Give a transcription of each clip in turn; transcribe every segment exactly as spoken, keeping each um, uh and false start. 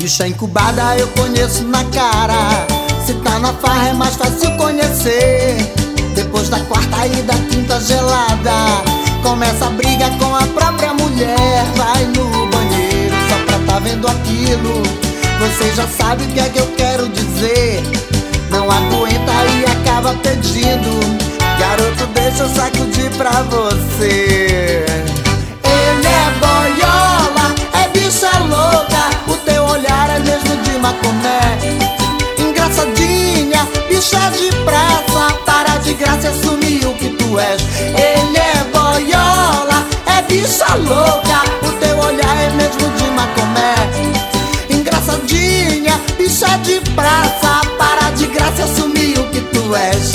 Bicha incubada eu conheço na cara. Se tá na farra é mais fácil conhecer. Depois da quarta e da quinta gelada, começa a briga com a própria mulher. Vai no banheiro só pra tá vendo aquilo. Você já sabe o que é que eu quero dizer. Não aguenta e acaba pedindo. Garoto, deixa eu sacudir pra você. Ele é boiola, é bicha louca. O teu olhar é mesmo de Macomé. Engraçadinha, bicha de praça. Para de graça e assumir o que tu és. Ele é boiola, é bicha louca. O teu olhar é mesmo de Macomé. Engraçadinha, bicha de praça. Para de graça e assumir o que tu és.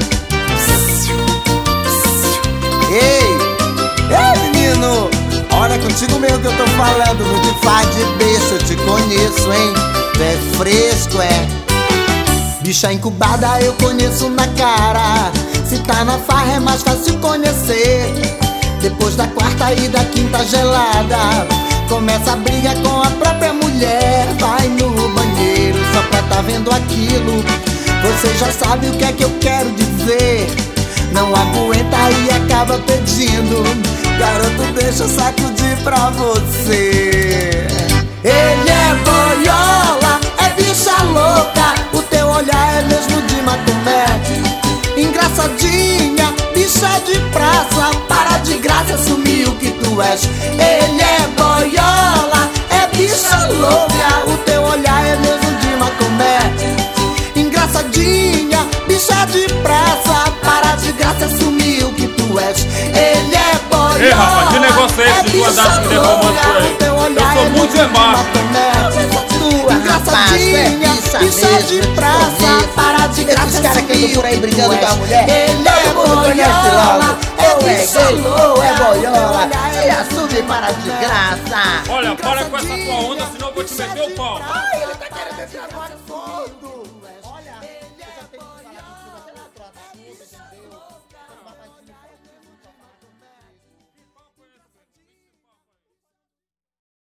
Ei, ei menino, olha contigo mesmo que eu tô falando. Não te faz de besta, eu te conheço, hein. Tu é fresco, é. Bicha incubada eu conheço na cara. Se tá na farra é mais fácil conhecer. Depois da quarta e da quinta gelada, começa a briga com a própria mulher. Vai no banheiro só pra tá vendo aquilo. Você já sabe o que é que eu quero dizer. Não aguenta e acaba pedindo. Garoto, deixa eu sacudir pra você. Ele é boiola, é bicha louca. O teu olhar é mesmo de Macomé. Engraçadinha, bicha de praça. Para de graça, assumir o que tu és. Ele é boiola, é bicha louca. O teu olhar é mesmo de Macomé. Engraçadinha, bicha de praça. Para de graça, assumir o que tu és. Ele é boiola. Ei, rapaz, que negócio é esse de tu andar me derramando por aí? Eu sou muito embaixo. Engraçadinha, bicha de praça. Para de graça, esses caras que andam por aí brigando com a mulher, ele é boiola, é bicha louca. é boiola, ele assume para de graça. Olha, para com essa tua onda, senão eu vou te meter o pau.